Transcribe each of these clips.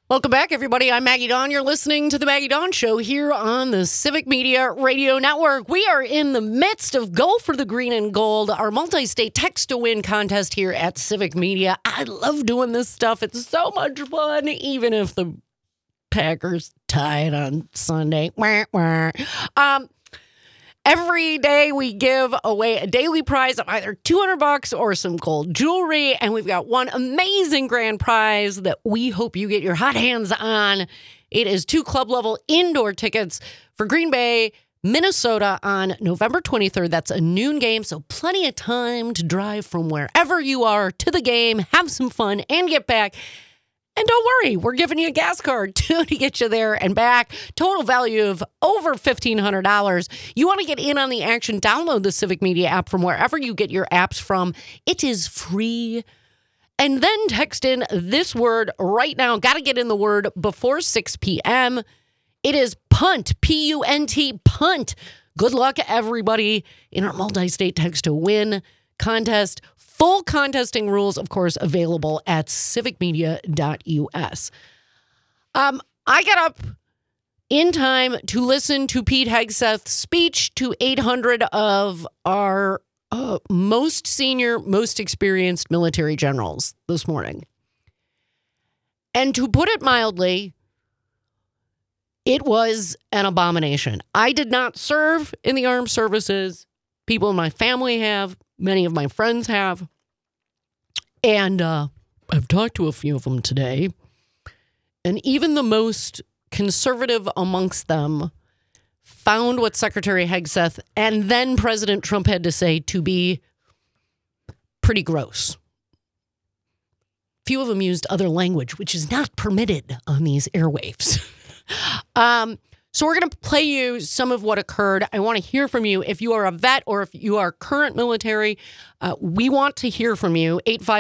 Welcome back, everybody. I'm Maggie Dawn. You're listening to The Maggie Dawn Show here on the Civic Media Radio Network. We are in the midst of Go for the Green and Gold, our multi-state text-to-win contest here at Civic Media. I love doing this stuff. It's so much fun, even if the Packers tied on Sunday. Every day we give away a daily prize of either $200 or some gold jewelry, and we've got one amazing grand prize that we hope you get your hot hands on. It is 2 club-level indoor tickets for Green Bay, Minnesota on November 23rd. That's a noon game, so plenty of time to drive from wherever you are to the game, have some fun, and get back. And don't worry, we're giving you a gas card, too, to get you there and back. Total value of over $1,500. You want to get in on the action, download the Civic Media app from wherever you get your apps from. It is free. And then text in this word right now. Got to get in the word before 6 p.m. It is PUNT, P-U-N-T, PUNT. Good luck, everybody, in our multi-state text-to-win contest. Full contesting rules, of course, available at civicmedia.us. I got up in time to listen to Pete Hegseth's speech to 800 of our most senior, most experienced military generals this morning. And to put it mildly, it was an abomination. I did not serve in the armed services. People in my family have. Many of my friends have. And I've talked to a few of them today. And even the most conservative amongst them found what Secretary Hegseth and then President Trump had to say to be pretty gross. Few of them used other language, which is not permitted on these airwaves. So we're going to play you some of what occurred. I want to hear from you. If you are a vet or if you are current military, we want to hear from you.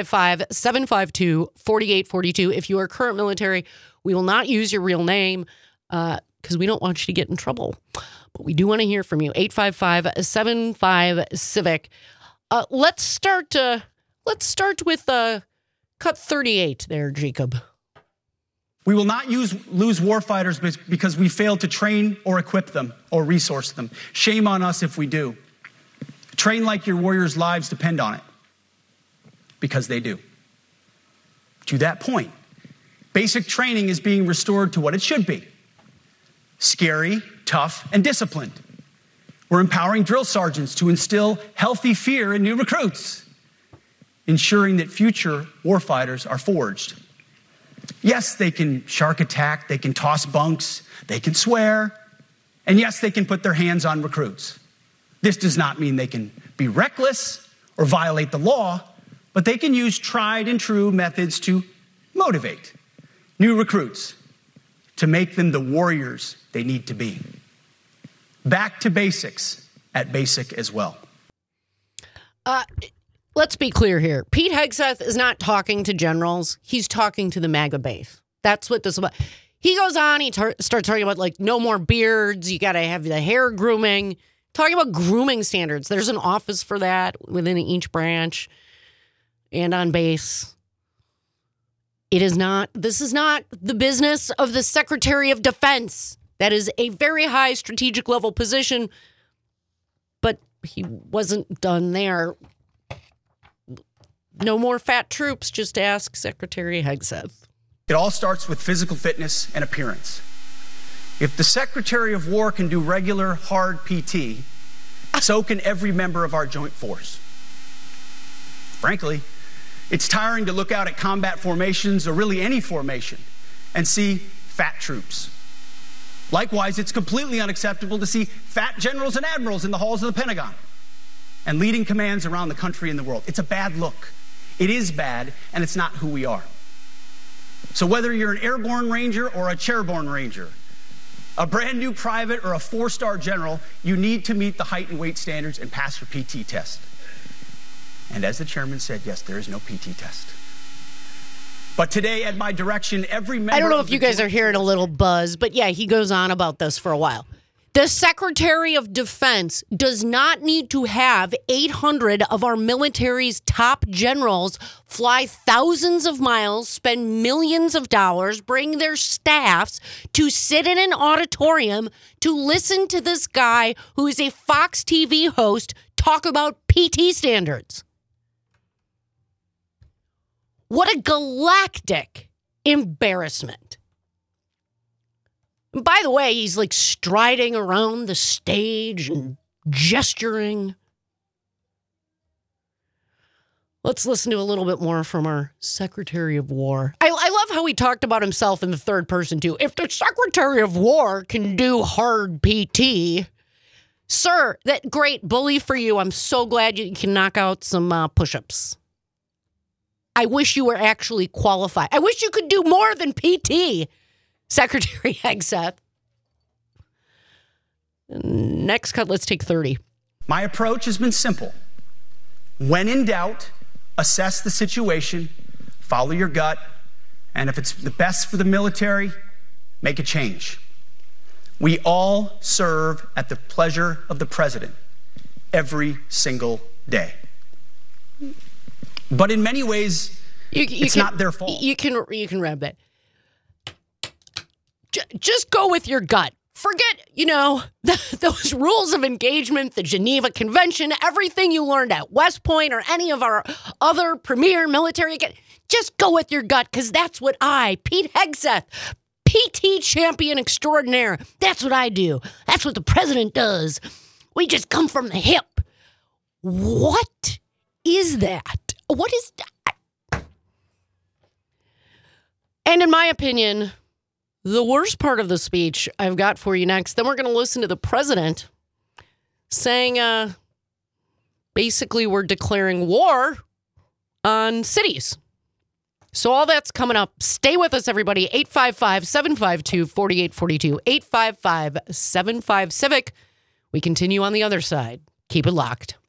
855-752-4842. If you are current military, we will not use your real name because we don't want you to get in trouble. But we do want to hear from you. 855-75-CIVIC. Let's start with cut 38 there, Jacob. We will not lose warfighters because we failed to train or equip them or resource them. Shame on us if we do. Train like your warriors' lives depend on it, because they do. To that point, basic training is being restored to what it should be: scary, tough, and disciplined. We're empowering drill sergeants to instill healthy fear in new recruits, ensuring that future warfighters are forged. Yes, they can shark attack, they can toss bunks, they can swear, and yes, they can put their hands on recruits. This does not mean they can be reckless or violate the law, but they can use tried and true methods to motivate new recruits, to make them the warriors they need to be. Back to basics at Basic as well. Let's be clear here. Pete Hegseth is not talking to generals. He's talking to the MAGA base. That's what this is about. He goes on, he starts talking about, like, no more beards. You got to have the hair grooming. Talking about grooming standards. There's an office for that within each branch and on base. This is not the business of the Secretary of Defense. That is a very high strategic level position, but he wasn't done there. No more fat troops, just ask Secretary Hegseth. It all starts with physical fitness and appearance. If the Secretary of War can do regular, hard PT, so can every member of our joint force. Frankly, it's tiring to look out at combat formations, or really any formation, and see fat troops. Likewise, it's completely unacceptable to see fat generals and admirals in the halls of the Pentagon and leading commands around the country and the world. It's a bad look. It is bad, and it's not who we are. So whether you're an airborne ranger or a chairborne ranger, a brand new private or a 4-star general, you need to meet the height and weight standards and pass your PT test. And as the chairman said, yes, there is no PT test. But today, at my direction, every member... I don't know if you guys are hearing a little buzz, but yeah, he goes on about this for a while. The Secretary of Defense does not need to have 800 of our military's top generals fly thousands of miles, spend millions of dollars, bring their staffs to sit in an auditorium to listen to this guy who is a Fox TV host talk about PT standards. What a galactic embarrassment. And by the way, he's like striding around the stage and gesturing. Let's listen to a little bit more from our Secretary of War. I love how he talked about himself in the third person, too. If the Secretary of War can do hard PT, sir, that great bully for you. I'm so glad you can knock out some push-ups. I wish you were actually qualified. I wish you could do more than PT, Secretary Hegseth. Next cut, let's take 30. My approach has been simple. When in doubt, assess the situation, follow your gut, and if it's the best for the military, make a change. We all serve at the pleasure of the president every single day. But in many ways, it's not their fault. You can wrap that. Just go with your gut. Forget, those rules of engagement, the Geneva Convention, everything you learned at West Point or any of our other premier military. Just go with your gut, because that's what Pete Hegseth, PT champion extraordinaire, that's what I do. That's what the president does. We just come from the hip. What is that? What is that? And in my opinion, the worst part of the speech I've got for you next. Then we're going to listen to the president saying, basically, we're declaring war on cities. So all that's coming up. Stay with us, everybody. 855-752-4842. 855-75-CIVIC. We continue on the other side. Keep it locked.